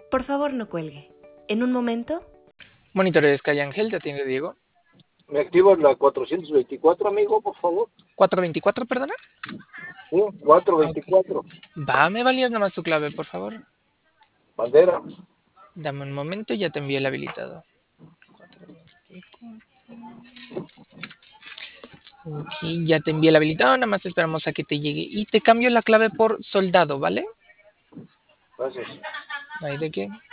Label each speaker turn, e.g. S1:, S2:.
S1: Por favor, no cuelgue. En un momento.
S2: Monitores Calle Ángel, te atiende Diego.
S3: ¿Me activas la 424, amigo, por favor?
S2: 424, perdona.
S3: Sí, 424.
S2: Va, me valías nada más tu clave, por favor.
S3: Bandera.
S2: Dame un momento y ya te envío el habilitado. 424. Ok, ya te envié el habilitado, nada más esperamos a que te llegue. Y te cambio la clave por soldado, ¿vale?
S3: Gracias.
S2: No hay de qué.